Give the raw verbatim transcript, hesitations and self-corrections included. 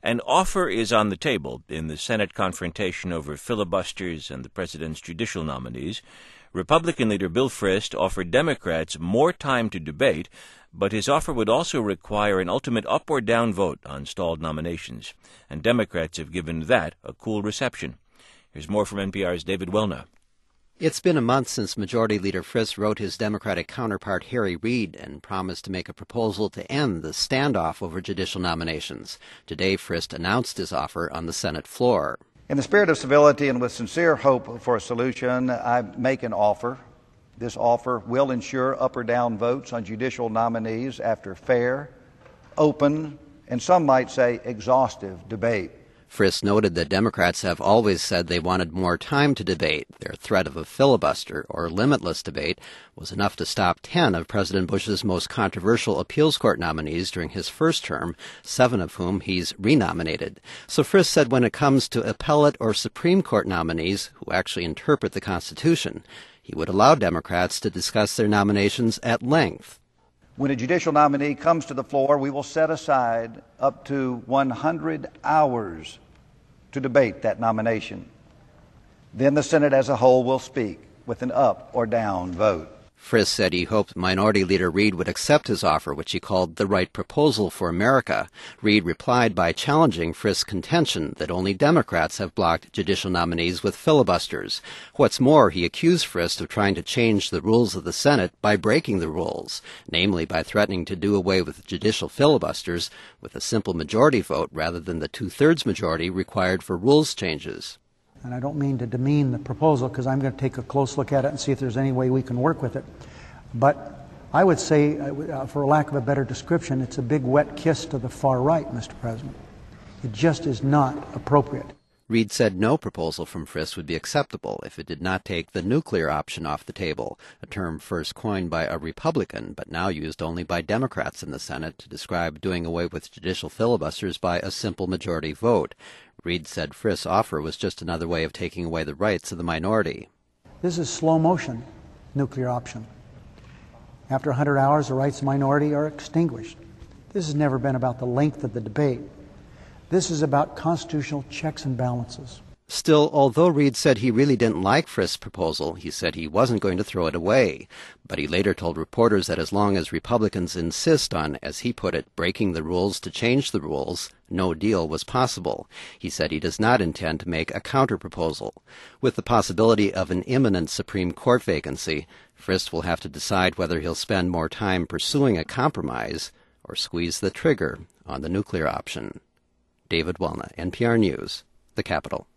An offer is on the table in the Senate confrontation over filibusters and the president's judicial nominees. Republican leader Bill Frist offered Democrats more time to debate, but his offer would also require an ultimate up or down vote on stalled nominations, and Democrats have given that a cool reception. Here's more from N P R's David Welna. It's been a month since Majority Leader Frist wrote his Democratic counterpart Harry Reid and promised to make a proposal to end the standoff over judicial nominations. Today, Frist announced his offer on the Senate floor. In the spirit of civility and with sincere hope for a solution, I make an offer. This offer will ensure up or down votes on judicial nominees after fair, open, and some might say exhaustive debate. Frist noted that Democrats have always said they wanted more time to debate. Their threat of a filibuster or limitless debate was enough to stop ten of President Bush's most controversial appeals court nominees during his first term, seven of whom he's renominated. So Frist said when it comes to appellate or Supreme Court nominees who actually interpret the Constitution, he would allow Democrats to discuss their nominations at length. When a judicial nominee comes to the floor, we will set aside up to one hundred hours to debate that nomination. Then the Senate as a whole will speak with an up or down vote. Frist said he hoped Minority Leader Reid would accept his offer, which he called the right proposal for America. Reid replied by challenging Frist's contention that only Democrats have blocked judicial nominees with filibusters. What's more, he accused Frist of trying to change the rules of the Senate by breaking the rules, namely by threatening to do away with judicial filibusters with a simple majority vote rather than the two-thirds majority required for rules changes. And I don't mean to demean the proposal because I'm going to take a close look at it and see if there's any way we can work with it. But I would say, uh, for lack of a better description, it's a big wet kiss to the far right, Mister President. It just is not appropriate. Reid said no proposal from Frist would be acceptable if it did not take the nuclear option off the table, a term first coined by a Republican but now used only by Democrats in the Senate to describe doing away with judicial filibusters by a simple majority vote. Reid said Frist's offer was just another way of taking away the rights of the minority. This is slow motion nuclear option. After one hundred hours, the rights of the minority are extinguished. This has never been about the length of the debate. This is about constitutional checks and balances. Still, although Reid said he really didn't like Frist's proposal, he said he wasn't going to throw it away. But he later told reporters that as long as Republicans insist on, as he put it, breaking the rules to change the rules, no deal was possible. He said he does not intend to make a counterproposal. With the possibility of an imminent Supreme Court vacancy, Frist will have to decide whether he'll spend more time pursuing a compromise or squeeze the trigger on the nuclear option. David Welna, N P R News, the Capitol.